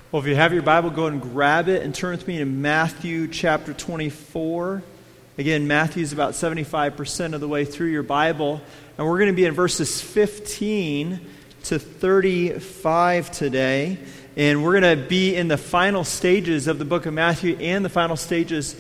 Well, if you have your Bible, go and grab it and turn with me to Matthew chapter 24. Again, Matthew is about 75% of the way through your Bible. And we're going to be in verses 15 to 35 today. And we're going to be in the final stages of the book of Matthew and the final stages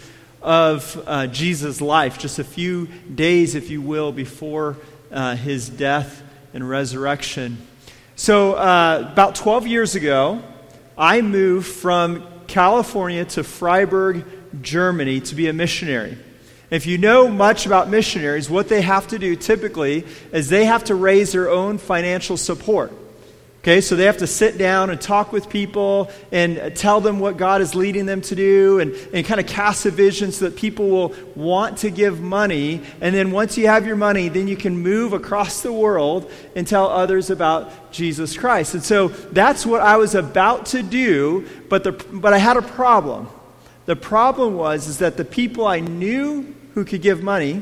of Jesus' life. Just a few days, if you will, before his death and resurrection. So about 12 years ago, I moved from California to Freiburg, Germany to be a missionary. If you know much about missionaries, what they have to do typically is they have to raise their own financial support. Okay, so they have to sit down and talk with people and tell them what God is leading them to do and kind of cast a vision so that people will want to give money. And then once you have your money, then you can move across the world and tell others about Jesus Christ. And so that's what I was about to do, but I had a problem. The problem was that the people I knew who could give money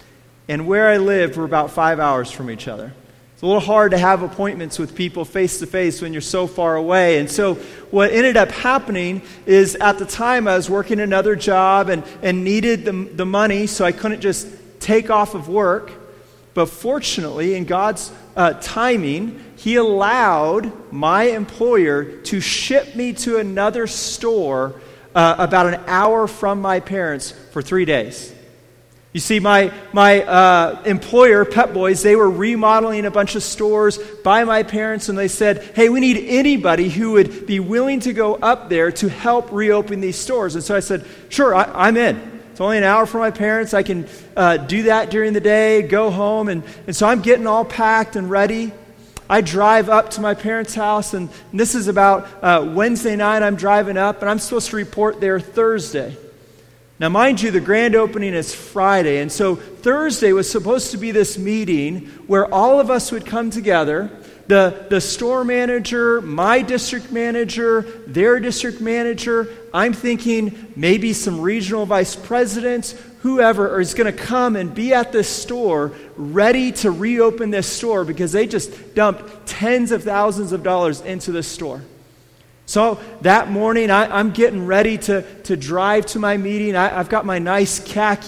and where I lived were about 5 hours from each other. It's a little hard to have appointments with people face to face when you're so far away. And so what ended up happening is at the time I was working another job and needed the money, so I couldn't just take off of work. But fortunately, in God's timing, He allowed my employer to ship me to another store about an hour from my parents for 3 days. You see, my employer, Pep Boys, they were remodeling a bunch of stores by my parents, and they said, hey, we need anybody who would be willing to go up there to help reopen these stores. And so I said, sure, I'm in. It's only an hour from my parents. I can do that during the day, go home. And so I'm getting all packed and ready. I drive up to my parents' house, and this is about Wednesday night. I'm driving up, and I'm supposed to report there Thursday. Now, mind you, the grand opening is Friday, and so Thursday was supposed to be this meeting where all of us would come together, the store manager, my district manager, their district manager. I'm thinking maybe some regional vice presidents, whoever is going to come and be at this store ready to reopen this store because they just dumped tens of thousands of dollars into this store. So that morning, I'm getting ready to drive to my meeting. I've got my nice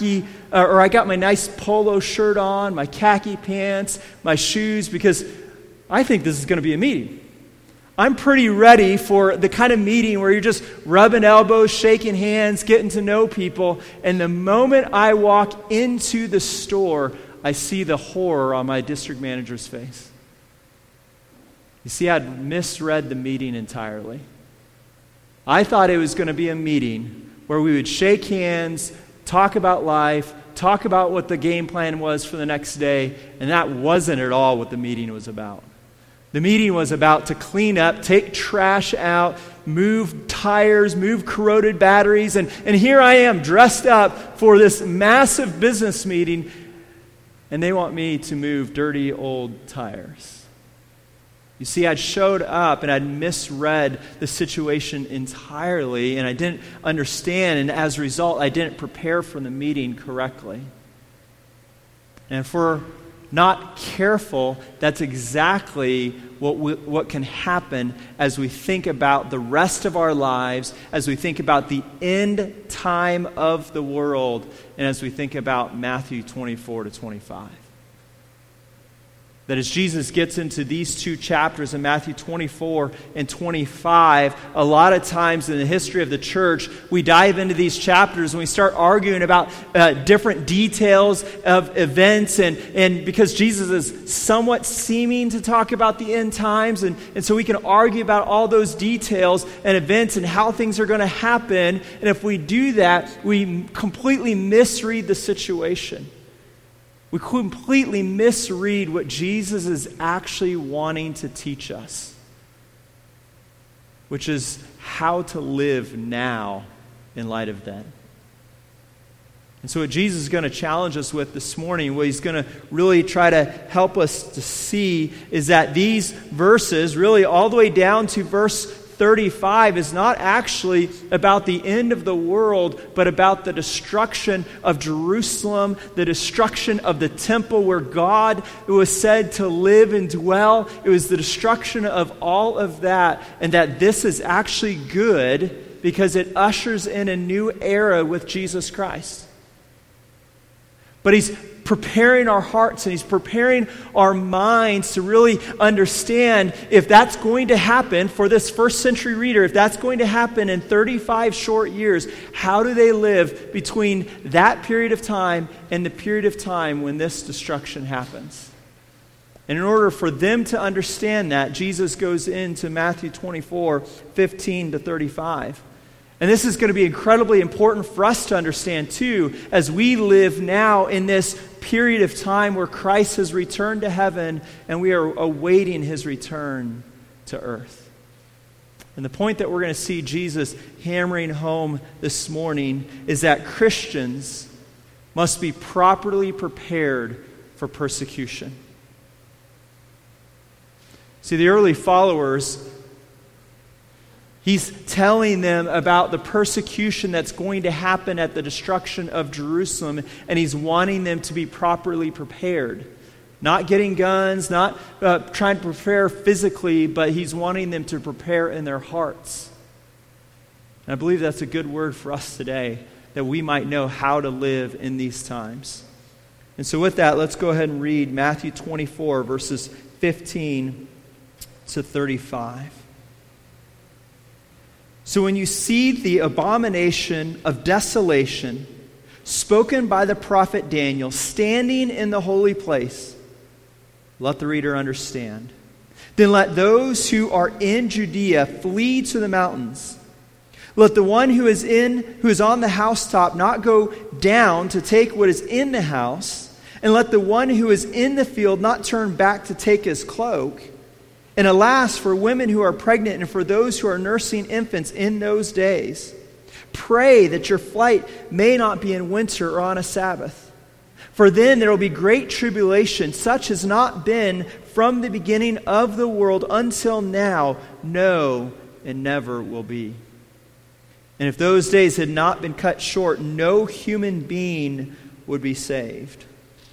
I got my nice polo shirt on, my khaki pants, my shoes, because I think this is going to be a meeting. I'm pretty ready for the kind of meeting where you're just rubbing elbows, shaking hands, getting to know people. And the moment I walk into the store, I see the horror on my district manager's face. You see, I'd misread the meeting entirely. I thought it was going to be a meeting where we would shake hands, talk about life, talk about what the game plan was for the next day, and that wasn't at all what the meeting was about. The meeting was about to clean up, take trash out, move tires, move corroded batteries, and here I am dressed up for this massive business meeting, and they want me to move dirty old tires. You see, I'd showed up and I'd misread the situation entirely, and I didn't understand, and as a result, I didn't prepare for the meeting correctly. And if we're not careful, that's exactly what can happen as we think about the rest of our lives, as we think about the end time of the world, and as we think about Matthew 24 to 25. That as Jesus gets into these two chapters in Matthew 24 and 25, a lot of times in the history of the church, we dive into these chapters and we start arguing about different details of events. And because Jesus is somewhat seeming to talk about the end times, and so we can argue about all those details and events and how things are going to happen. And if we do that, we completely misread the situation. We completely misread what Jesus is actually wanting to teach us, which is how to live now in light of then. And so what Jesus is going to challenge us with this morning, what he's going to really try to help us to see, is that these verses, really all the way down to verse 35 is not actually about the end of the world, but about the destruction of Jerusalem, the destruction of the temple where God was said to live and dwell. It was the destruction of all of that, and that this is actually good because it ushers in a new era with Jesus Christ. But he's preparing our hearts and he's preparing our minds to really understand if that's going to happen for this first century reader, if that's going to happen in 35 short years, how do they live between that period of time and the period of time when this destruction happens? And in order for them to understand that, Jesus goes into Matthew 24, 15 to 35. And this is going to be incredibly important for us to understand too, as we live now in this period of time where Christ has returned to heaven and we are awaiting his return to earth. And the point that we're going to see Jesus hammering home this morning is that Christians must be properly prepared for persecution. See, the early followers, he's telling them about the persecution that's going to happen at the destruction of Jerusalem, and he's wanting them to be properly prepared. Not getting guns, not trying to prepare physically, but he's wanting them to prepare in their hearts. And I believe that's a good word for us today, that we might know how to live in these times. And so with that, let's go ahead and read Matthew 24, verses 15 to 35. So when you see the abomination of desolation spoken by the prophet Daniel standing in the holy place, let the reader understand. Then let those who are in Judea flee to the mountains. Let the one who is on the housetop not go down to take what is in the house, and let the one who is in the field not turn back to take his cloak. And alas, for women who are pregnant and for those who are nursing infants in those days, pray that your flight may not be in winter or on a Sabbath. For then there will be great tribulation, such has not been from the beginning of the world until now, no, and never will be. And if those days had not been cut short, no human being would be saved.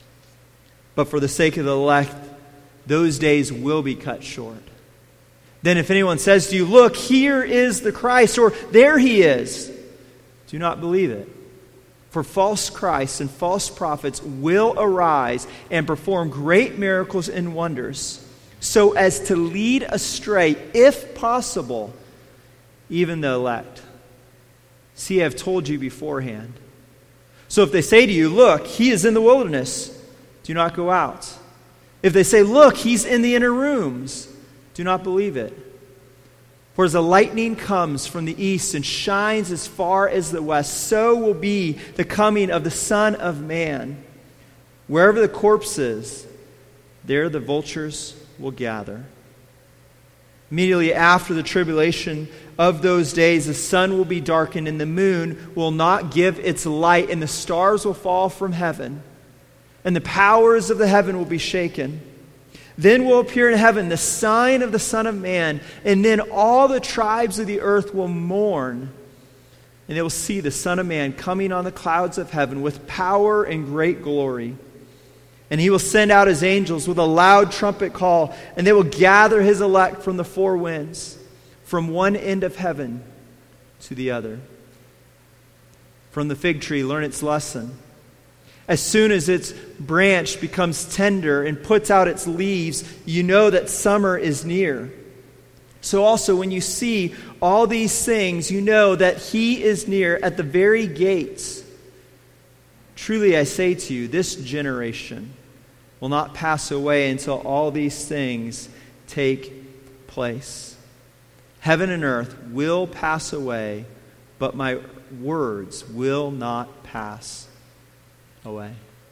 But for the sake of the elect, those days will be cut short. Then if anyone says to you, look, here is the Christ, or there he is, do not believe it. For false Christs and false prophets will arise and perform great miracles and wonders, so as to lead astray, if possible, even the elect. See, I have told you beforehand. So if they say to you, look, he is in the wilderness, do not go out. If they say, look, he's in the inner rooms, do not believe it. For as the lightning comes from the east and shines as far as the west, so will be the coming of the Son of Man. Wherever the corpse is, there the vultures will gather. Immediately after the tribulation of those days, the sun will be darkened and the moon will not give its light, and the stars will fall from heaven, and the powers of the heaven will be shaken. Then will appear in heaven the sign of the Son of Man, and then all the tribes of the earth will mourn, and they will see the Son of Man coming on the clouds of heaven with power and great glory. And he will send out his angels with a loud trumpet call, and they will gather his elect from the four winds, from one end of heaven to the other. From the fig tree, learn its lesson. As soon as its branch becomes tender and puts out its leaves, you know that summer is near. So also when you see all these things, you know that he is near at the very gates. Truly I say to you, this generation will not pass away until all these things take place. Heaven and earth will pass away, but my words will not pass away.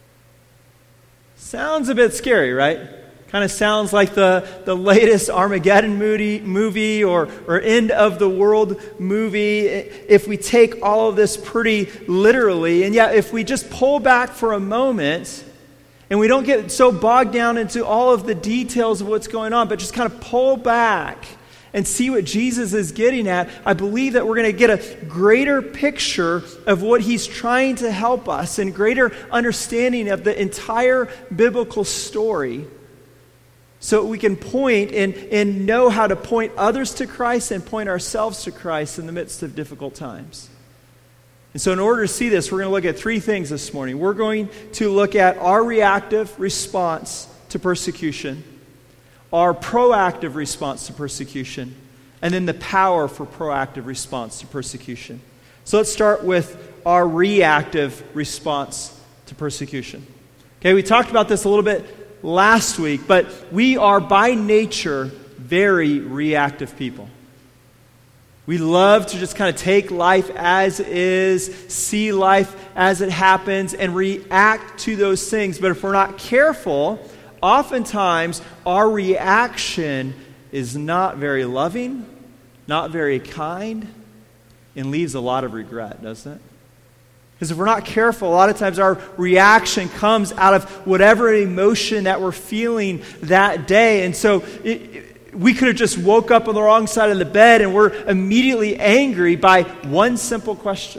Sounds a bit scary, right? Kind of sounds like the latest Armageddon movie or end of the world movie, if we take all of this pretty literally. And yet, if we just pull back for a moment and we don't get so bogged down into all of the details of what's going on, but just kind of pull back and see what Jesus is getting at, I believe that we're going to get a greater picture of what he's trying to help us and greater understanding of the entire biblical story, so we can point and know how to point others to Christ and point ourselves to Christ in the midst of difficult times. And so in order to see this, we're going to look at three things this morning. We're going to look at our reactive response to persecution, our proactive response to persecution, and then the power for proactive response to persecution. So let's start with our reactive response to persecution. Okay, we talked about this a little bit last week, but we are by nature very reactive people. We love to just kind of take life as is, see life as it happens, and react to those things. But if we're not careful, oftentimes our reaction is not very loving, not very kind, and leaves a lot of regret, doesn't it? Because if we're not careful, a lot of times our reaction comes out of whatever emotion that we're feeling that day. And so we could have just woke up on the wrong side of the bed and we're immediately angry by one simple question.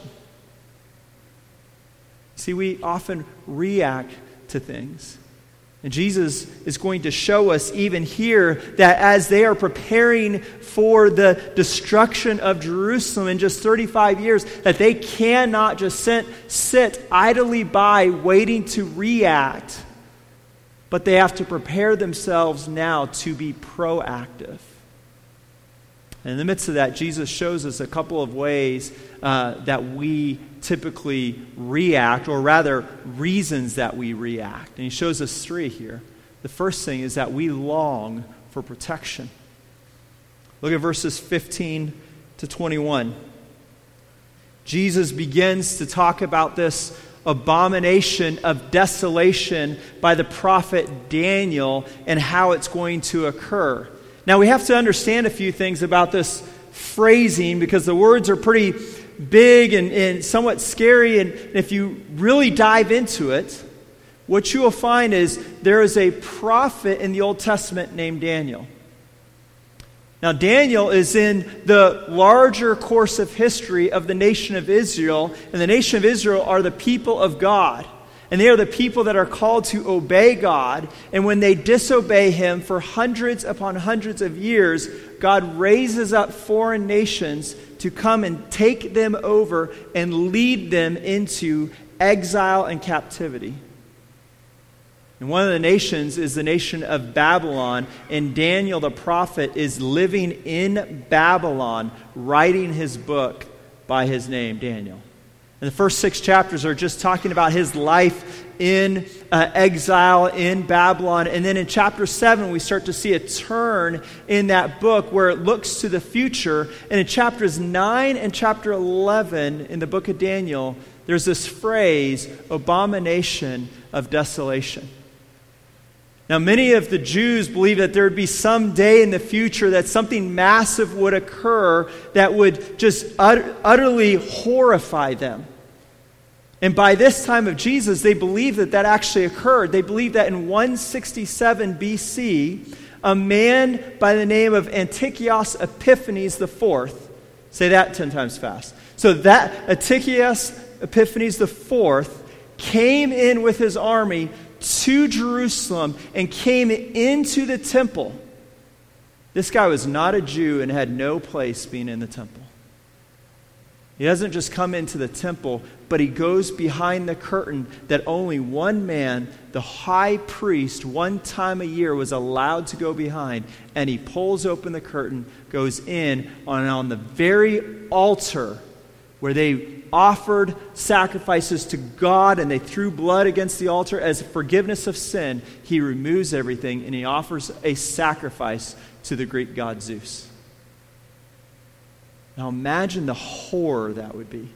See, we often react to things. And Jesus is going to show us even here that as they are preparing for the destruction of Jerusalem in just 35 years, that they cannot just sit idly by waiting to react, but they have to prepare themselves now to be proactive. And in the midst of that, Jesus shows us a couple of ways that we typically react, or rather, reasons that we react. And he shows us three here. The first thing is that we long for protection. Look at verses 15 to 21. Jesus begins to talk about this abomination of desolation by the prophet Daniel and how it's going to occur. Now, we have to understand a few things about this phrasing because the words are pretty big and somewhat scary. And if you really dive into it, what you will find is there is a prophet in the Old Testament named Daniel. Now, Daniel is in the larger course of history of the nation of Israel, and the nation of Israel are the people of God. And they are the people that are called to obey God. And when they disobey Him for hundreds upon hundreds of years, God raises up foreign nations to come and take them over and lead them into exile and captivity. And one of the nations is the nation of Babylon. And Daniel the prophet is living in Babylon, writing his book by his name, Daniel. And the first 6 chapters are just talking about his life in exile in Babylon. And then in chapter 7, we start to see a turn in that book where it looks to the future. And in chapters 9 and chapter 11 in the book of Daniel, there's this phrase, abomination of desolation. Now, many of the Jews believe that there would be some day in the future that something massive would occur that would just utterly horrify them. And by this time of Jesus, they believe that that actually occurred. They believe that in 167 BC, a man by the name of Antiochus Epiphanes IV, say that 10 times fast. So that Antiochus Epiphanes IV came in with his army to Jerusalem and came into the temple. This guy was not a Jew and had no place being in the temple. He doesn't just come into the temple, but he goes behind the curtain that only one man, the high priest, one time a year was allowed to go behind. And he pulls open the curtain, goes in on the very altar where they offered sacrifices to God and they threw blood against the altar as forgiveness of sin. He removes everything and he offers a sacrifice to the Greek god Zeus. Now imagine the horror that would be.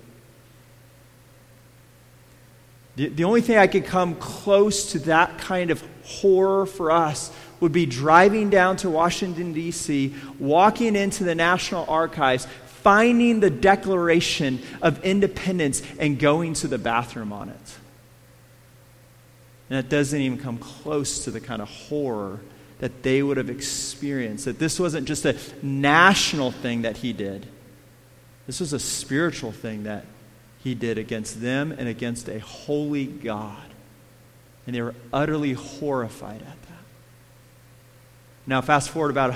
The only thing I could come close to that kind of horror for us would be driving down to Washington, D.C., walking into the National Archives, finding the Declaration of Independence, and going to the bathroom on it. And it doesn't even come close to the kind of horror that they would have experienced. That this wasn't just a national thing that he did. This was a spiritual thing that he did against them and against a holy God. And they were utterly horrified at that. Now, fast forward about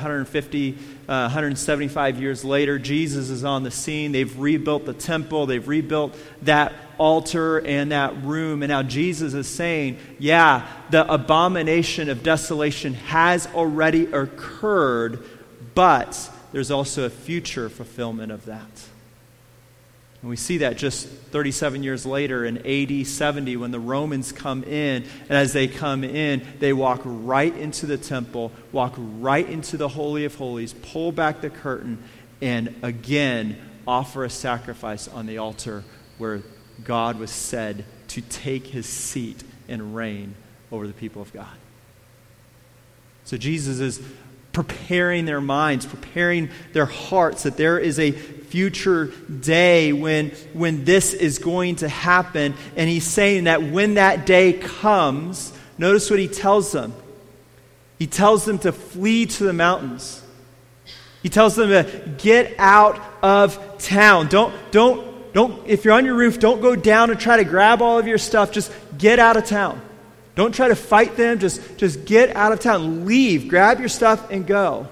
175 years later, Jesus is on the scene. They've rebuilt the temple. They've rebuilt that altar and that room. And now Jesus is saying, yeah, the abomination of desolation has already occurred, but there's also a future fulfillment of that. And we see that just 37 years later in AD 70 when the Romans come in. And as they come in, they walk right into the temple, walk right into the Holy of Holies, pull back the curtain, and again offer a sacrifice on the altar where God was said to take his seat and reign over the people of God. So Jesus is preparing their minds, preparing their hearts that there is a future day when this is going to happen. And he's saying that when that day comes, notice what he tells them. He tells them to flee to the mountains. He tells them to get out of town. Don't, if you're on your roof, don't go down and try to grab all of your stuff. Just get out of town. Don't try to fight them. Just get out of town. Leave. Grab your stuff and go.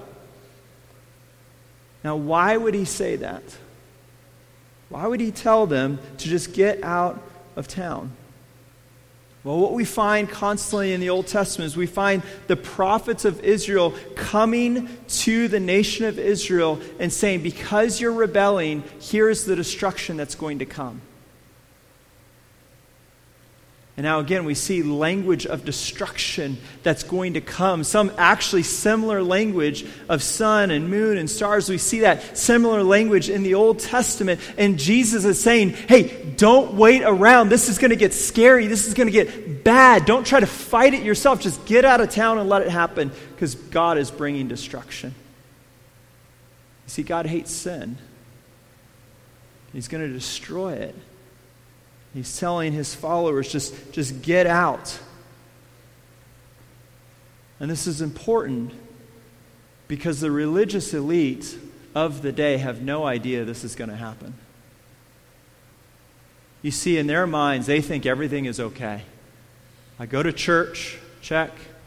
Now, why would he say that? Why would he tell them to just get out of town? Well, what we find constantly in the Old Testament is we find the prophets of Israel coming to the nation of Israel and saying, because you're rebelling, here's the destruction that's going to come. And now again, we see language of destruction that's going to come. Some actually similar language of sun and moon and stars. We see that similar language in the Old Testament. And Jesus is saying, hey, don't wait around. This is going to get scary. This is going to get bad. Don't try to fight it yourself. Just get out of town and let it happen because God is bringing destruction. You see, God hates sin. He's going to destroy it. He's telling his followers, just get out. And this is important because the religious elite of the day have no idea this is going to happen. You see, in their minds, they think everything is okay. I go to church, check.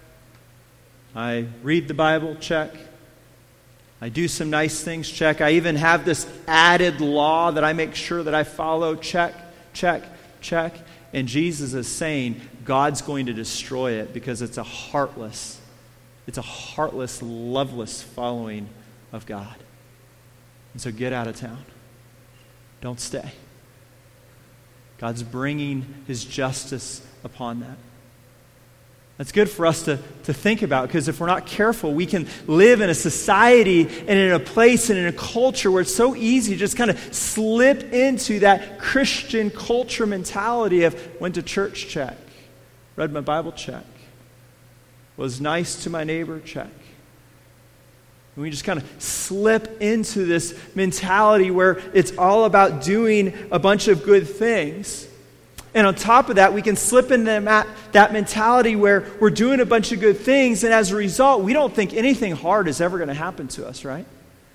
I read the Bible, check. I do some nice things, check. I even have this added law that I make sure that I follow, check, check. Check. And Jesus is saying God's going to destroy it because it's a heartless, loveless following of God. And so get out of town. Don't stay. God's bringing his justice upon that. That's good for us to think about because if we're not careful, we can live in a society and in a place and in a culture where it's so easy to just kind of slip into that Christian culture mentality of went to church, check. Read my Bible, check. Was nice to my neighbor, check. And we just kind of slip into this mentality where it's all about doing a bunch of good things. And on top of that, we can slip into that mentality where we're doing a bunch of good things, and as a result, we don't think anything hard is ever going to happen to us, right?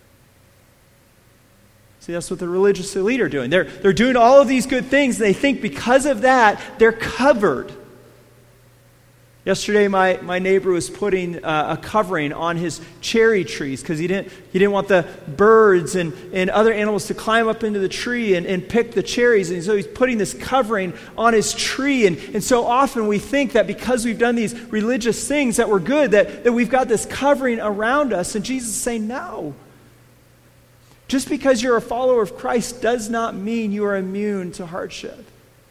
See, that's what the religious elite are doing. They're doing all of these good things, and they think because of that, they're covered. Yesterday, my neighbor was putting a covering on his cherry trees because he didn't want the birds and other animals to climb up into the tree and pick the cherries. And so he's putting this covering on his tree. And so often we think that because we've done these religious things that we're good, that we've got this covering around us. And Jesus is saying, no. Just because you're a follower of Christ does not mean you are immune to hardship.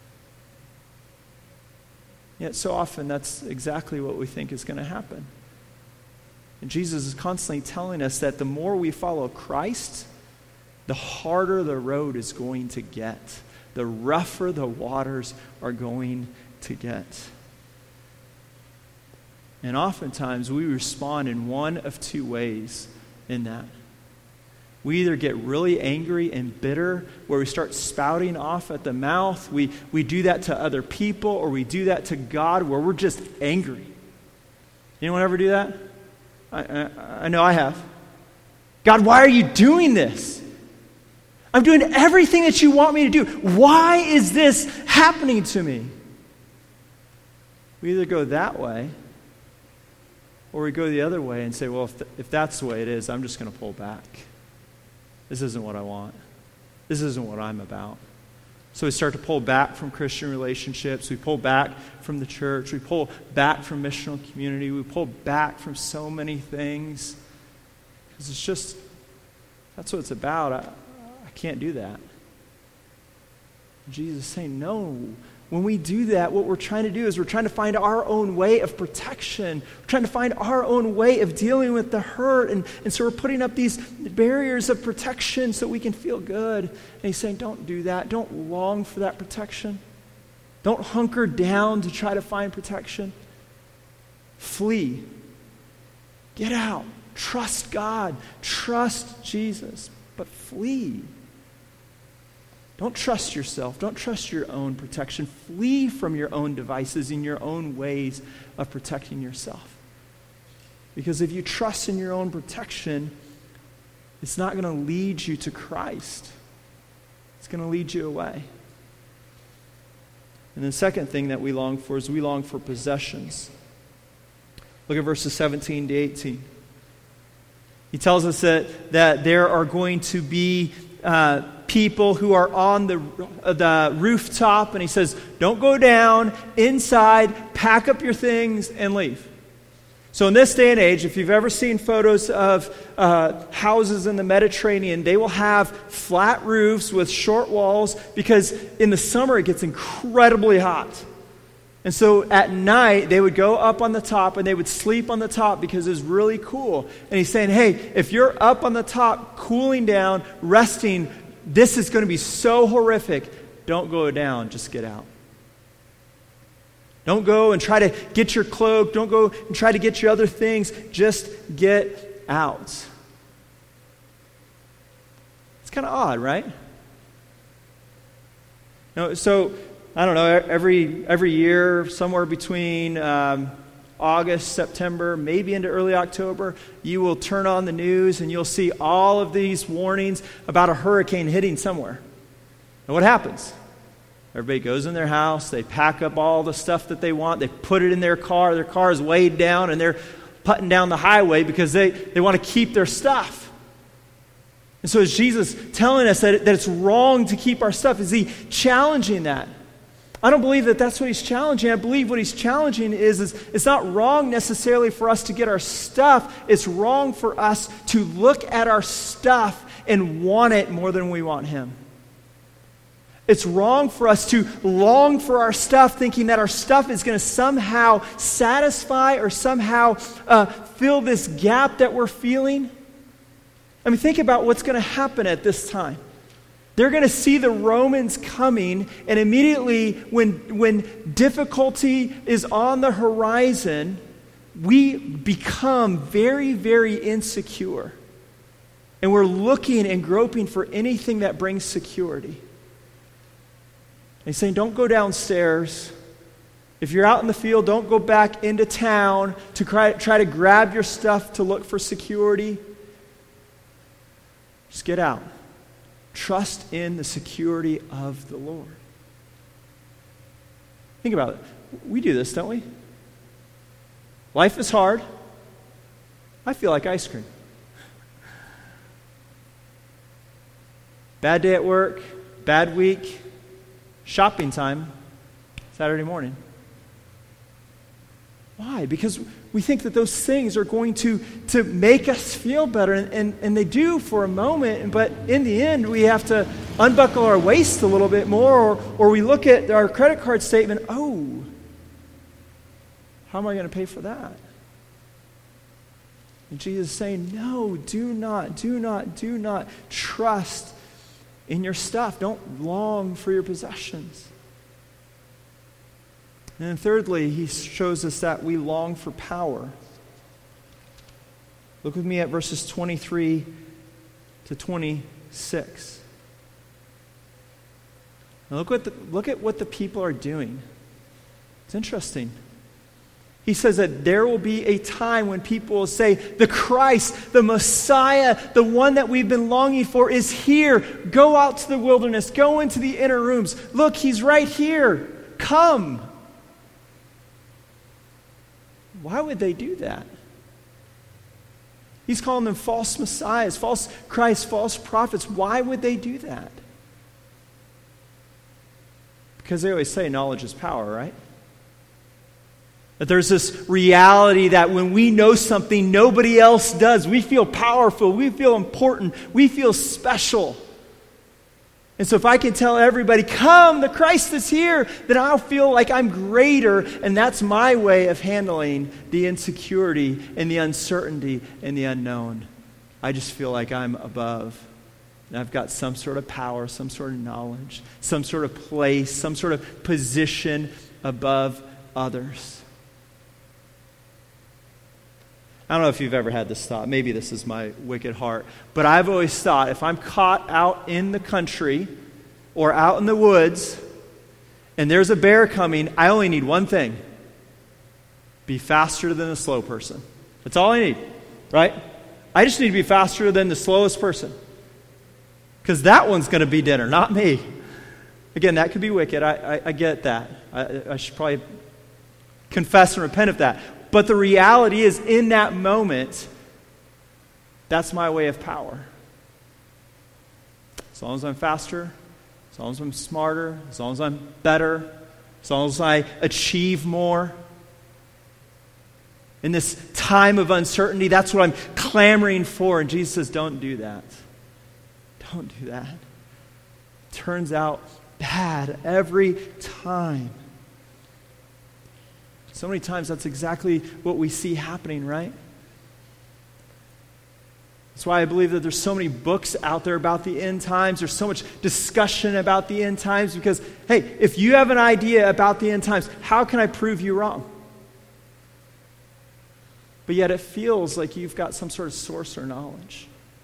Yet so often that's exactly what we think is going to happen. And Jesus is constantly telling us that the more we follow Christ, the harder the road is going to get. The rougher the waters are going to get. And oftentimes we respond in one of two ways in that. We either get really angry and bitter, where we start spouting off at the mouth. We do that to other people, or we do that to God, where we're just angry. Anyone ever do that? I know I have. God, why are you doing this? I'm doing everything that you want me to do. Why is this happening to me? We either go that way, or we go the other way and say, well, if that's the way it is, I'm just going to pull back. This isn't what I want. This isn't what I'm about. So we start to pull back from Christian relationships. We pull back from the church. We pull back from missional community. We pull back from so many things. Because it's just, that's what it's about. I can't do that. Jesus is saying, no. When we do that, what we're trying to do is we're trying to find our own way of protection. We're trying to find our own way of dealing with the hurt. And so we're putting up these barriers of protection so we can feel good. And he's saying, don't do that. Don't long for that protection. Don't hunker down to try to find protection. Flee. Get out. Trust God. Trust Jesus. But flee. Don't trust yourself. Don't trust your own protection. Flee from your own devices and your own ways of protecting yourself. Because if you trust in your own protection, it's not going to lead you to Christ. It's going to lead you away. And the second thing that we long for is we long for possessions. Look at verses 17 to 18. He tells us that there are going to be people who are on the rooftop, and he says, don't go down, inside, pack up your things, and leave. So in this day and age, if you've ever seen photos of houses in the Mediterranean, they will have flat roofs with short walls because in the summer it gets incredibly hot. And so at night, they would go up on the top and they would sleep on the top because it was really cool. And he's saying, hey, if you're up on the top, cooling down, resting, this is going to be so horrific. Don't go down, just get out. Don't go and try to get your cloak. Don't go and try to get your other things. Just get out. It's kind of odd, right? So I don't know, every year, somewhere between August, September, maybe into early October, you will turn on the news and you'll see all of these warnings about a hurricane hitting somewhere. And what happens? Everybody goes in their house, they pack up all the stuff that they want, they put it in their car is weighed down, and they're putting down the highway because they want to keep their stuff. And so is Jesus telling us that it's wrong to keep our stuff? Is he challenging that? I don't believe that that's what he's challenging. I believe what he's challenging is it's not wrong necessarily for us to get our stuff. It's wrong for us to look at our stuff and want it more than we want him. It's wrong for us to long for our stuff, thinking that our stuff is going to somehow satisfy or somehow fill this gap that we're feeling. I mean, think about what's going to happen at this time. They're going to see the Romans coming, and immediately when difficulty is on the horizon, we become very, very insecure. And we're looking and groping for anything that brings security. He's saying, don't go downstairs. If you're out in the field, don't go back into town to try to grab your stuff to look for security. Just get out. Trust in the security of the Lord. Think about it. We do this, don't we? Life is hard. I feel like ice cream. Bad day at work, bad week, shopping time, Saturday morning. Why? Because we think that those things are going to make us feel better, and they do for a moment, but in the end, we have to unbuckle our waist a little bit more, or we look at our credit card statement, oh, how am I going to pay for that? And Jesus is saying, no, do not trust in your stuff. Don't long for your possessions. And then thirdly, he shows us that we long for power. Look with me at verses 23 to 26. Now look at what the people are doing. It's interesting. He says that there will be a time when people will say, the Christ, the Messiah, the one that we've been longing for is here. Go out to the wilderness. Go into the inner rooms. Look, he's right here. Come. Why would they do that? He's calling them false messiahs, false Christs, false prophets. Why would they do that? Because they always say knowledge is power, right? That there's this reality that when we know something nobody else does, we feel powerful, we feel important, we feel special. And so if I can tell everybody, come, the Christ is here, then I'll feel like I'm greater, and that's my way of handling the insecurity and the uncertainty and the unknown. I just feel like I'm above. And I've got some sort of power, some sort of knowledge, some sort of place, some sort of position above others. I don't know if you've ever had this thought. Maybe this is my wicked heart. But I've always thought if I'm caught out in the country or out in the woods and there's a bear coming, I only need one thing. Be faster than the slow person. That's all I need, right? I just need to be faster than the slowest person. Because that one's going to be dinner, not me. Again, that could be wicked. I get that. I should probably confess and repent of that. But the reality is, in that moment, that's my way of power. As long as I'm faster, as long as I'm smarter, as long as I'm better, as long as I achieve more. In this time of uncertainty, that's what I'm clamoring for. And Jesus says, don't do that. Don't do that. It turns out bad every time. So many times that's exactly what we see happening, right? That's why I believe that there's so many books out there about the end times. There's so much discussion about the end times because, hey, if you have an idea about the end times, how can I prove you wrong? But yet it feels like you've got some sort of source or knowledge.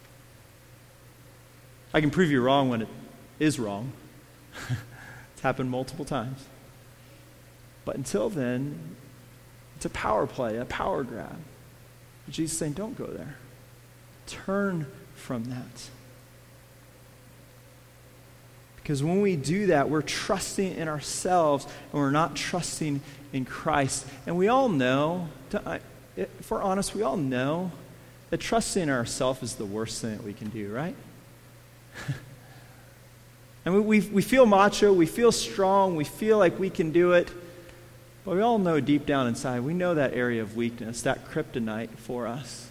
I can prove you wrong when it is wrong. It's happened multiple times. But until then, it's a power play, a power grab. Jesus is saying, don't go there. Turn from that. Because when we do that, we're trusting in ourselves and we're not trusting in Christ. And we all know, if we're honest, we all know that trusting in ourselves is the worst thing that we can do, right? And we feel macho, we feel strong, we feel like we can do it. But we all know deep down inside, we know that area of weakness, that kryptonite for us.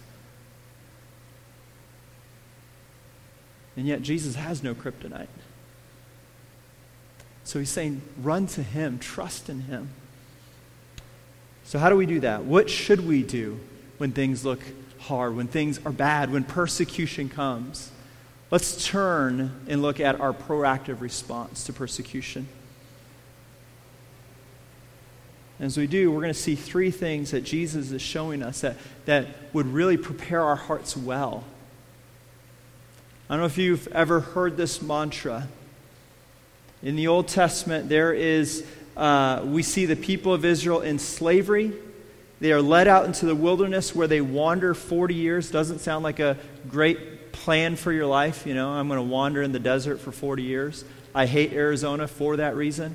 And yet Jesus has no kryptonite. So he's saying, run to him, trust in him. So how do we do that? What should we do when things look hard, when things are bad, when persecution comes? Let's turn and look at our proactive response to persecution. As we do, we're going to see three things that Jesus is showing us that would really prepare our hearts well. I don't know if you've ever heard this mantra. In the Old Testament, there is, we see the people of Israel in slavery. They are led out into the wilderness where they wander 40 years. Doesn't sound like a great plan for your life. You know, I'm going to wander in the desert for 40 years. I hate Arizona for that reason.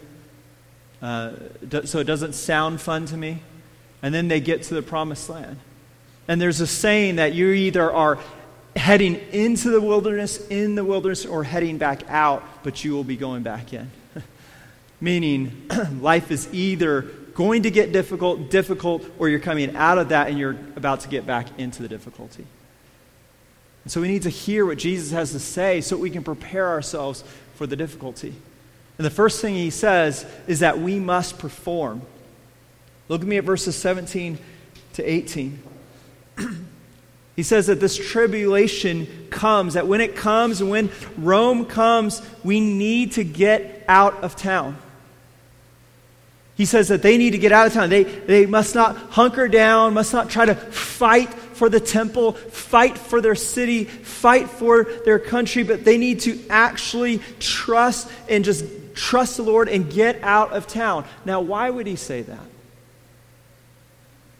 So it doesn't sound fun to me. And then they get to the promised land. And there's a saying that you either are heading into the wilderness, or heading back out, but you will be going back in. Meaning, life is either going to get difficult, or you're coming out of that and you're about to get back into the difficulty. And so we need to hear what Jesus has to say so we can prepare ourselves for the difficulty. And the first thing he says is that we must perform. Look at me at verses 17 to 18. He says that this tribulation comes, that when it comes and when Rome comes, we need to get out of town. He says that they need to get out of town. They must not hunker down, must not try to fight for the temple, fight for their city, fight for their country, but they need to actually trust the Lord and get out of town. Now, why would he say that?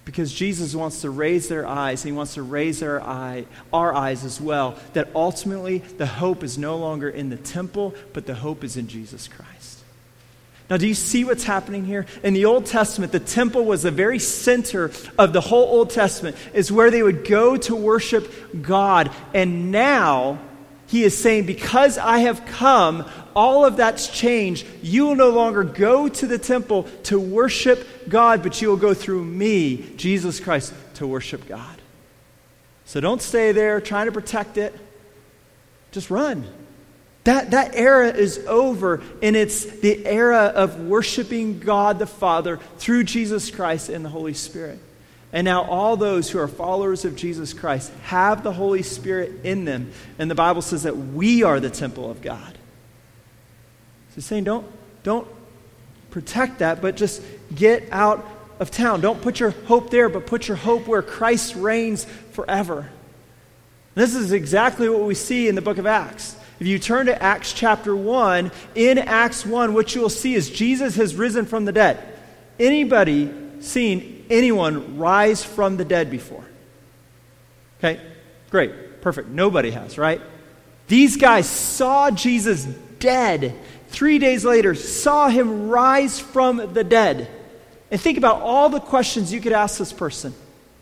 Because Jesus wants to raise their eyes, and he wants to raise our eyes as well, that ultimately the hope is no longer in the temple, but the hope is in Jesus Christ. Now, do you see what's happening here? In the Old Testament, the temple was the very center of the whole Old Testament. It's where they would go to worship God. And now, he is saying, because I have come, all of that's changed. You will no longer go to the temple to worship God, but you will go through me, Jesus Christ, to worship God. So don't stay there trying to protect it. Just run. That era is over, and it's the era of worshiping God the Father through Jesus Christ and the Holy Spirit. And now all those who are followers of Jesus Christ have the Holy Spirit in them. And the Bible says that we are the temple of God. So he's saying don't protect that, but just get out of town. Don't put your hope there, but put your hope where Christ reigns forever. This is exactly what we see in the book of Acts. If you turn to Acts chapter 1, in Acts 1, what you will see is Jesus has risen from the dead. Anybody seen anyone rise from the dead before? Okay, great, perfect. Nobody has, right? These guys saw Jesus dead. 3 days later, saw him rise from the dead. And think about all the questions you could ask this person.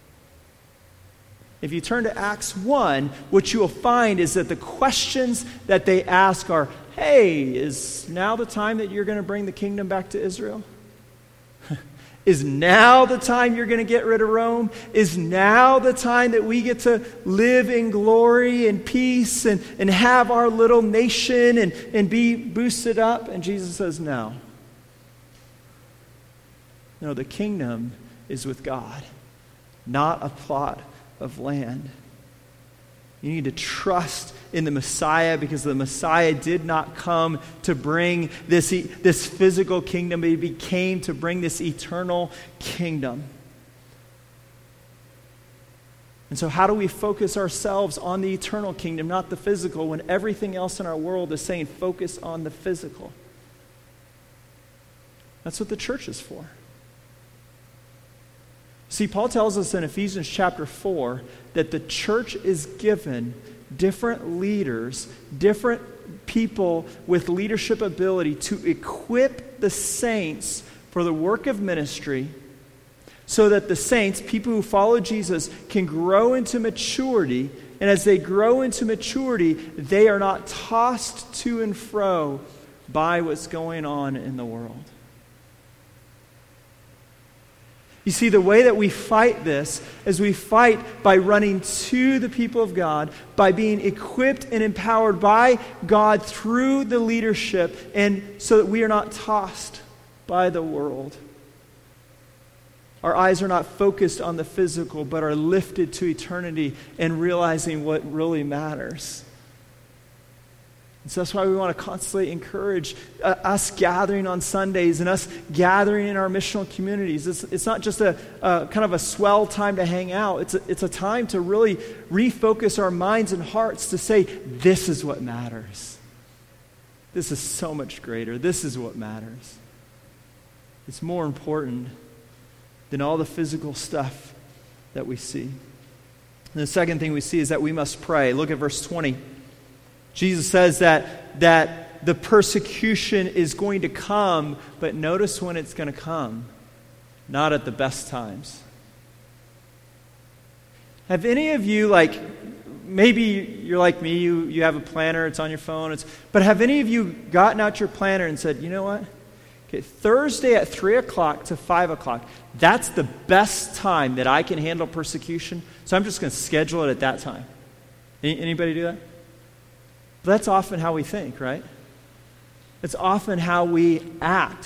If you turn to Acts 1, what you will find is that the questions that they ask are, hey, is now the time that you're going to bring the kingdom back to Israel? Is now the time you're going to get rid of Rome? Is now the time that we get to live in glory and peace and have our little nation and be boosted up? And Jesus says, no. No, the kingdom is with God, not a plot of land. You need to trust in the Messiah, because the Messiah did not come to bring this physical kingdom, but he came to bring this eternal kingdom. And so how do we focus ourselves on the eternal kingdom, not the physical, when everything else in our world is saying focus on the physical? That's what the church is for. See, Paul tells us in Ephesians chapter 4 that the church is given different leaders, different people with leadership ability to equip the saints for the work of ministry, so that the saints, people who follow Jesus, can grow into maturity. And as they grow into maturity, they are not tossed to and fro by what's going on in the world. You see, the way that we fight this is we fight by running to the people of God, by being equipped and empowered by God through the leadership, and so that we are not tossed by the world. Our eyes are not focused on the physical, but are lifted to eternity and realizing what really matters. And so that's why we want to constantly encourage us gathering on Sundays and us gathering in our missional communities. It's not just a kind of a swell time to hang out. It's a time to really refocus our minds and hearts to say, this is what matters. This is so much greater. This is what matters. It's more important than all the physical stuff that we see. And the second thing we see is that we must pray. Look at verse 20. Jesus says that the persecution is going to come, but notice when it's going to come. Not at the best times. Have any of you, maybe you're like me, you have a planner, it's on your phone, but have any of you gotten out your planner and said, you know what? Okay, Thursday at 3 o'clock to 5 o'clock, that's the best time that I can handle persecution, so I'm just going to schedule it at that time. Anybody do that? But that's often how we think, right? It's often how we act.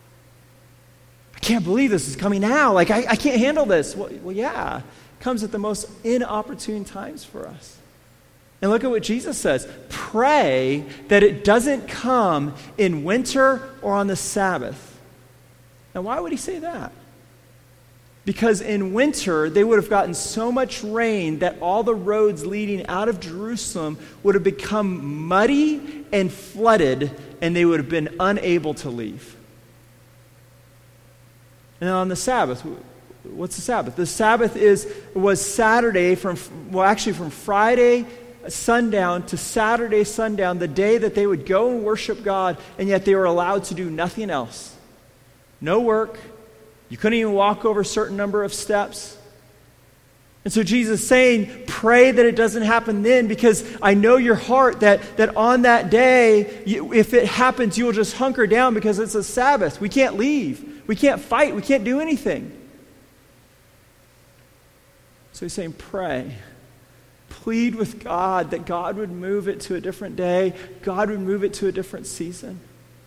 I can't believe this is coming now. I can't handle this. Well, yeah, it comes at the most inopportune times for us. And look at what Jesus says. Pray that it doesn't come in winter or on the Sabbath. Now, why would he say that? Because in winter, they would have gotten so much rain that all the roads leading out of Jerusalem would have become muddy and flooded, and they would have been unable to leave. And on the Sabbath, What's the Sabbath? The Sabbath was Saturday from Friday sundown to Saturday sundown, the day that they would go and worship God, and yet they were allowed to do nothing else. No work. You couldn't even walk over a certain number of steps. And so Jesus is saying, pray that it doesn't happen then, because I know your heart that on that day, if it happens, you will just hunker down because it's a Sabbath. We can't leave. We can't fight. We can't do anything. So he's saying, pray. Plead with God that God would move it to a different day. God would move it to a different season.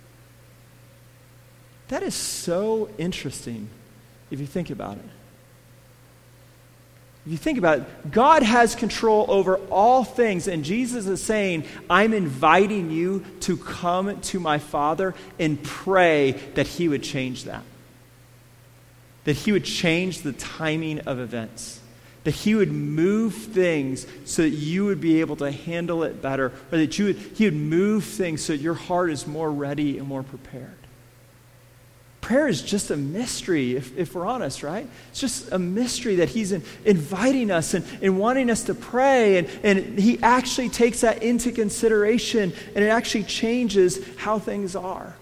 That is so interesting if you think about it. If you think about it, God has control over all things, and Jesus is saying, I'm inviting you to come to my Father and pray that he would change that. That he would change the timing of events. That he would move things so that you would be able to handle it better, or that he would move things so that your heart is more ready and more prepared. Prayer is just a mystery, if we're honest, right? It's just a mystery that he's inviting us and wanting us to pray, and he actually takes that into consideration, and it actually changes how things are.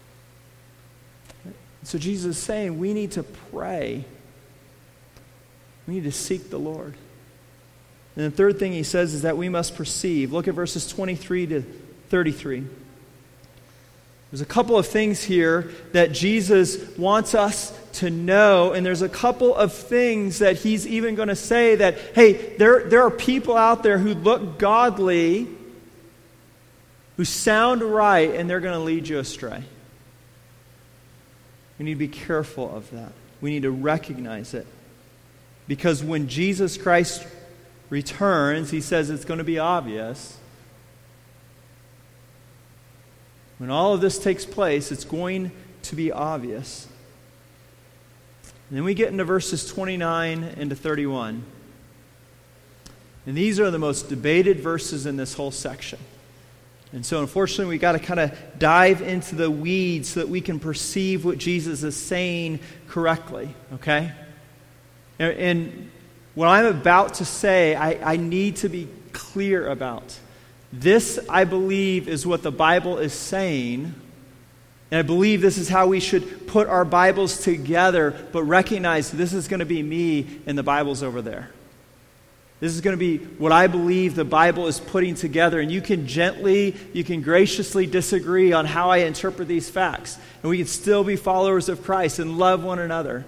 So Jesus is saying we need to pray. We need to seek the Lord. And the third thing he says is that we must perceive. Look at verses 23 to 33. There's a couple of things here that Jesus wants us to know, and there's a couple of things that he's even going to say that, hey, there are people out there who look godly, who sound right, and they're going to lead you astray. We need to be careful of that. We need to recognize it. Because when Jesus Christ returns, he says it's going to be obvious. When all of this takes place, it's going to be obvious. And then we get into verses 29 into 31. And these are the most debated verses in this whole section. And so unfortunately, we got to kind of dive into the weeds so that we can perceive what Jesus is saying correctly, okay? And what I'm about to say, I need to be clear about. This, I believe, is what the Bible is saying. And I believe this is how we should put our Bibles together, but recognize this is going to be me and the Bible's over there. This is going to be what I believe the Bible is putting together. And you can graciously disagree on how I interpret these facts. And we can still be followers of Christ and love one another.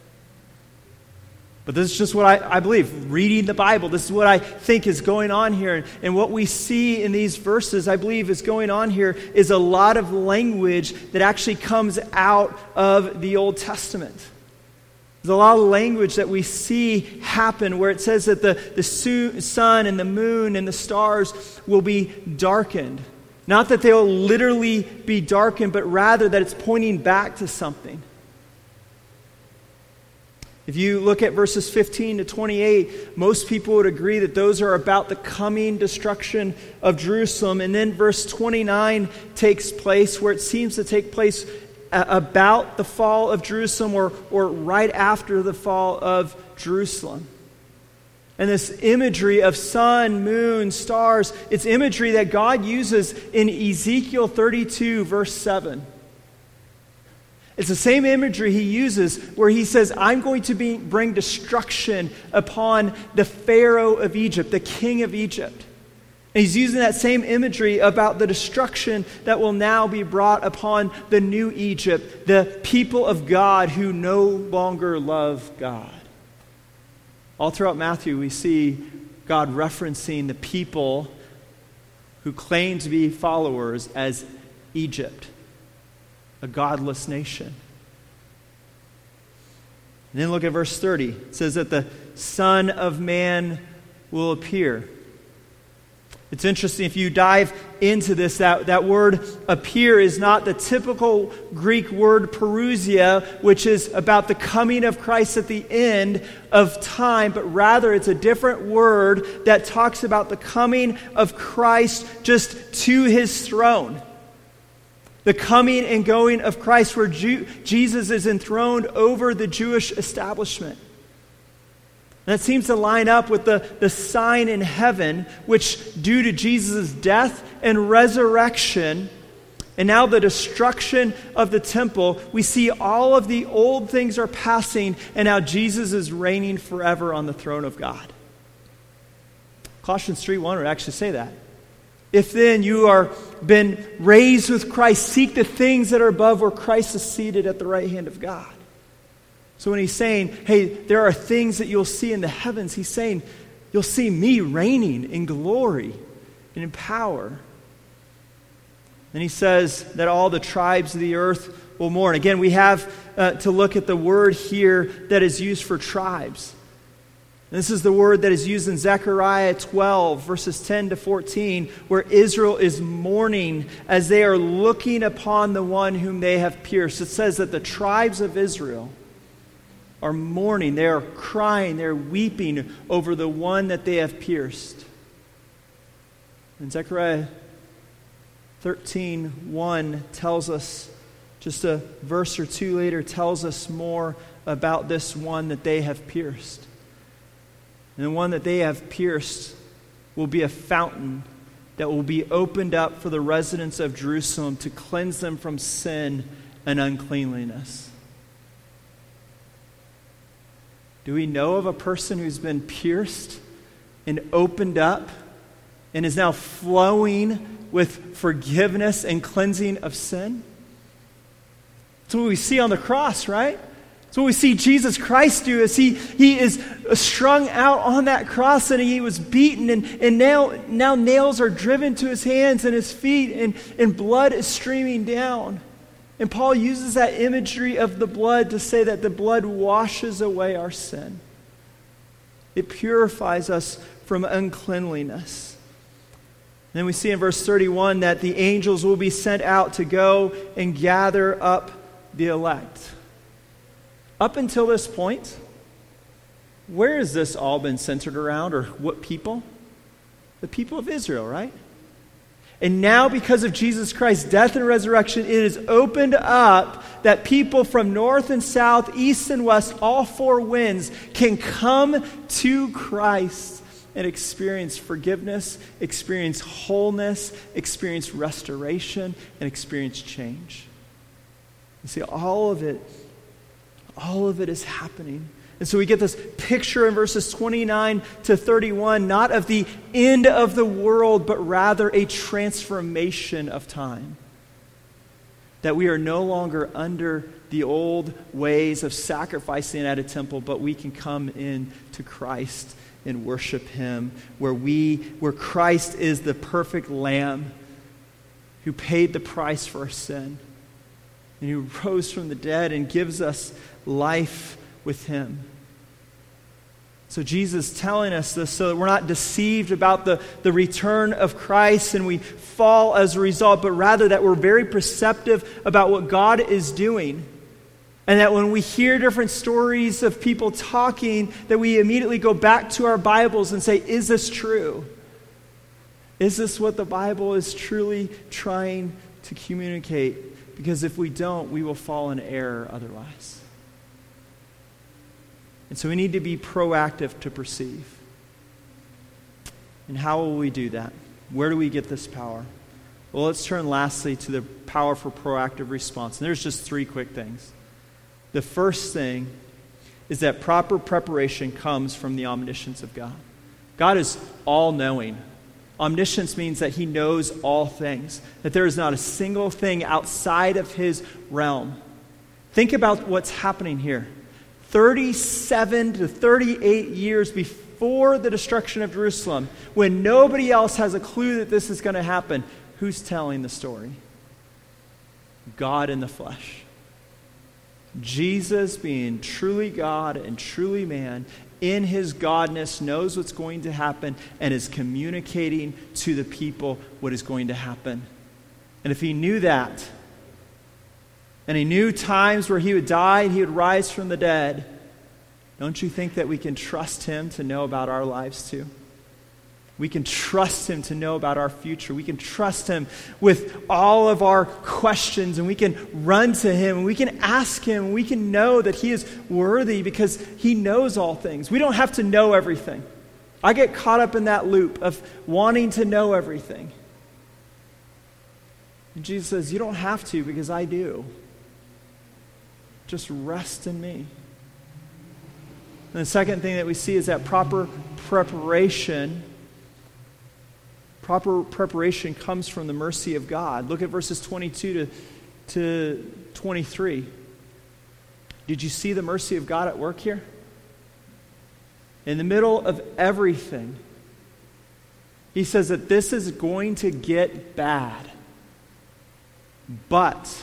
But this is just what I believe. Reading the Bible, this is what I think is going on here. And what we see in these verses, I believe, is going on here is a lot of language that actually comes out of the Old Testament. There's a lot of language that we see happen where it says that the sun and the moon and the stars will be darkened. Not that they'll literally be darkened, but rather that it's pointing back to something. If you look at verses 15 to 28, most people would agree that those are about the coming destruction of Jerusalem. And then verse 29 takes place where it seems to take place about the fall of Jerusalem or right after the fall of Jerusalem. And this imagery of sun, moon, stars, it's imagery that God uses in Ezekiel 32, verse 7. It's the same imagery he uses where he says, I'm going to bring destruction upon the Pharaoh of Egypt, the king of Egypt. And he's using that same imagery about the destruction that will now be brought upon the new Egypt, the people of God who no longer love God. All throughout Matthew, we see God referencing the people who claim to be followers as Egypt, a godless nation. And then look at verse 30. It says that the Son of Man will appear. It's interesting, if you dive into this, that word appear is not the typical Greek word parousia, which is about the coming of Christ at the end of time, but rather it's a different word that talks about the coming of Christ just to his throne. The coming and going of Christ, where Jesus is enthroned over the Jewish establishment. And that seems to line up with the sign in heaven, which due to Jesus' death and resurrection, and now the destruction of the temple, we see all of the old things are passing, and now Jesus is reigning forever on the throne of God. Colossians 3:1 would actually say that. If then you are been raised with Christ, seek the things that are above where Christ is seated at the right hand of God. So when he's saying, hey, there are things that you'll see in the heavens, he's saying, you'll see me reigning in glory and in power. Then he says that all the tribes of the earth will mourn. Again, we have to look at the word here that is used for tribes. This is the word that is used in Zechariah 12, verses 10 to 14, where Israel is mourning as they are looking upon the one whom they have pierced. It says that the tribes of Israel are mourning. They are crying. They're weeping over the one that they have pierced. And Zechariah 13:1 tells us, just a verse or two later, tells us more about this one that they have pierced. And the one that they have pierced will be a fountain that will be opened up for the residents of Jerusalem to cleanse them from sin and uncleanliness. Do we know of a person who's been pierced and opened up and is now flowing with forgiveness and cleansing of sin? That's what we see on the cross, right? So what we see Jesus Christ do is he is strung out on that cross, and he was beaten, and now nails are driven to his hands and his feet, and blood is streaming down. And Paul uses that imagery of the blood to say that the blood washes away our sin. It purifies us from uncleanliness. And then we see in verse 31 that the angels will be sent out to go and gather up the elect. Up until this point, where has this all been centered around, or what people? The people of Israel, right? And now, because of Jesus Christ's death and resurrection, it is opened up that people from north and south, east and west, all four winds, can come to Christ and experience forgiveness, experience wholeness, experience restoration, and experience change. You see, all of it is happening. And so we get this picture in verses 29 to 31, not of the end of the world, but rather a transformation of time. That we are no longer under the old ways of sacrificing at a temple, but we can come in to Christ and worship him, where Christ is the perfect lamb who paid the price for our sin, and who rose from the dead and gives us life with him. So Jesus is telling us this so that we're not deceived about the return of Christ and we fall as a result, but rather that we're very perceptive about what God is doing. And that when we hear different stories of people talking, that we immediately go back to our Bibles and say, is this true? Is this what the Bible is truly trying to communicate? Because if we don't, we will fall in error otherwise. And so we need to be proactive to perceive. And how will we do that? Where do we get this power? Well, let's turn lastly to the power for proactive response. And there's just three quick things. The first thing is that proper preparation comes from the omniscience of God. God is all-knowing. Omniscience means that he knows all things, that there is not a single thing outside of his realm. Think about what's happening here. 37 to 38 years before the destruction of Jerusalem, when nobody else has a clue that this is going to happen, who's telling the story? God in the flesh. Jesus, being truly God and truly man, in his godness knows what's going to happen and is communicating to the people what is going to happen. And if he knew that, and he knew times where he would die and he would rise from the dead, don't you think that we can trust him to know about our lives too? We can trust him to know about our future. We can trust him with all of our questions, and we can run to him, and we can ask him, and we can know that he is worthy because he knows all things. We don't have to know everything. I get caught up in that loop of wanting to know everything. And Jesus says, you don't have to because I do. Just rest in me. And the second thing that we see is that proper preparation comes from the mercy of God. Look at verses 22 to 23. Did you see the mercy of God at work here? In the middle of everything, he says that this is going to get bad. But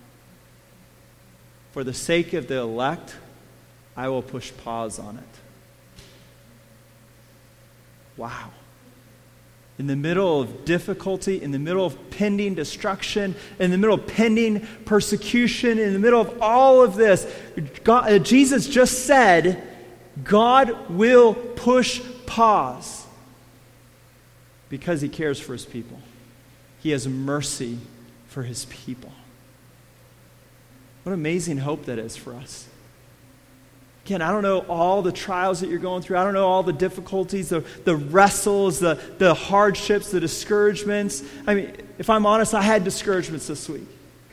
for the sake of the elect, I will push pause on it. Wow. In the middle of difficulty, in the middle of pending destruction, in the middle of pending persecution, in the middle of all of this, Jesus just said, God will push pause because he cares for his people. He has mercy for his people. What amazing hope that is for us. Again, I don't know all the trials that you're going through. I don't know all the difficulties, the wrestles, the hardships, the discouragements. I mean, if I'm honest, I had discouragements this week.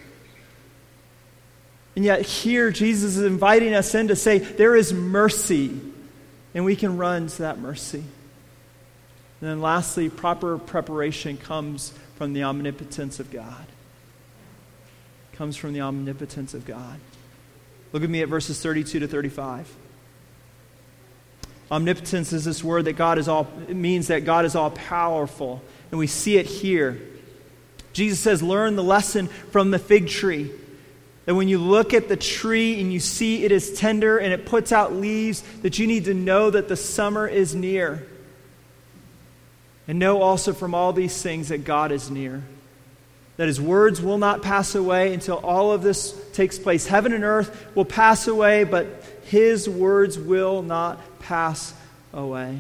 And yet here, Jesus is inviting us in to say, there is mercy, and we can run to that mercy. And then lastly, proper preparation comes from the omnipotence of God. Comes from the omnipotence of God. Look at me at verses 32 to 35. Omnipotence is this word that it means that God is all powerful. And we see it here. Jesus says, learn the lesson from the fig tree. That when you look at the tree and you see it is tender and it puts out leaves, that you need to know that the summer is near. And know also from all these things that God is near. That his words will not pass away until all of this takes place. Heaven and earth will pass away, but his words will not pass away.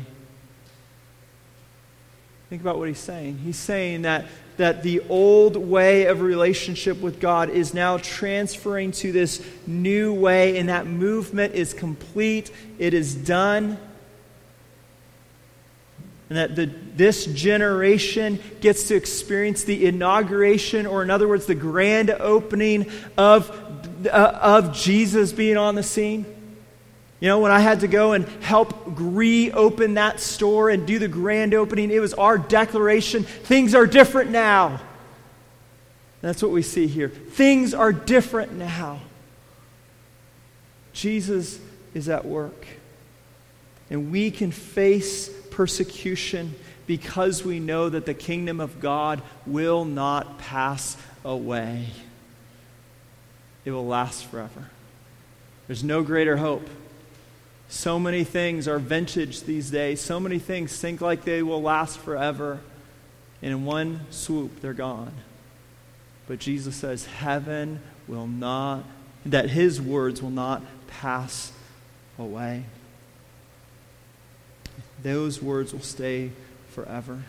Think about what he's saying. He's saying that the old way of relationship with God is now transferring to this new way, and that movement is complete. It is done. And that this generation gets to experience the inauguration, or in other words, the grand opening of Jesus being on the scene. You know, when I had to go and help reopen that store and do the grand opening, it was our declaration, things are different now. That's what we see here. Things are different now. Jesus is at work. And we can face persecution because we know that the kingdom of God will not pass away. It will last forever. There's no greater hope. So many things are vintage these days. So many things think like they will last forever. And in one swoop, they're gone. But Jesus says heaven will not, that his words will not pass away. Those words will stay forever.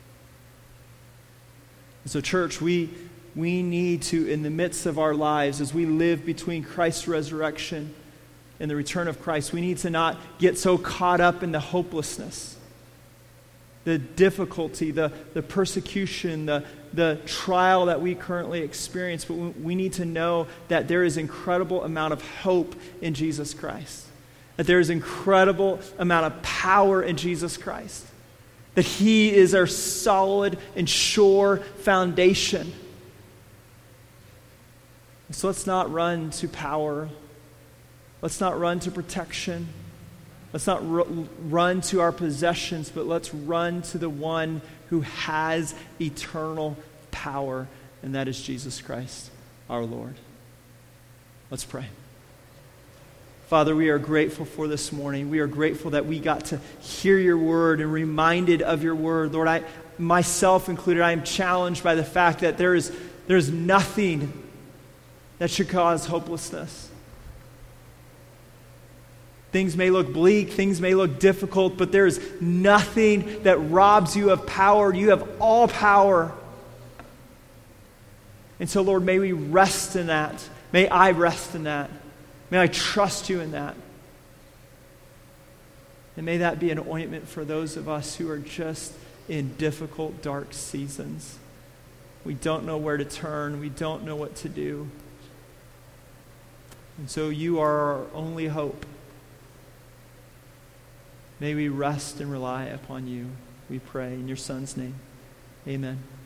And so, church, we need to, in the midst of our lives, as we live between Christ's resurrection and the return of Christ, we need to not get so caught up in the hopelessness, the difficulty, the persecution, the trial that we currently experience. But we need to know that there is incredible amount of hope in Jesus Christ. That there is incredible amount of power in Jesus Christ. That he is our solid and sure foundation. So let's not run to power. Let's not run to protection. Let's not run to our possessions, but let's run to the one who has eternal power, and that is Jesus Christ, our Lord. Let's pray. Father, we are grateful for this morning. We are grateful that we got to hear your word and reminded of your word. Lord, I, myself included, I am challenged by the fact that there is nothing that should cause hopelessness. Things may look bleak, things may look difficult, but there is nothing that robs you of power. You have all power. And so, Lord, may we rest in that. May I rest in that. May I trust you in that. And may that be an ointment for those of us who are just in difficult, dark seasons. We don't know where to turn. We don't know what to do. And so you are our only hope. May we rest and rely upon you, we pray in your Son's name. Amen.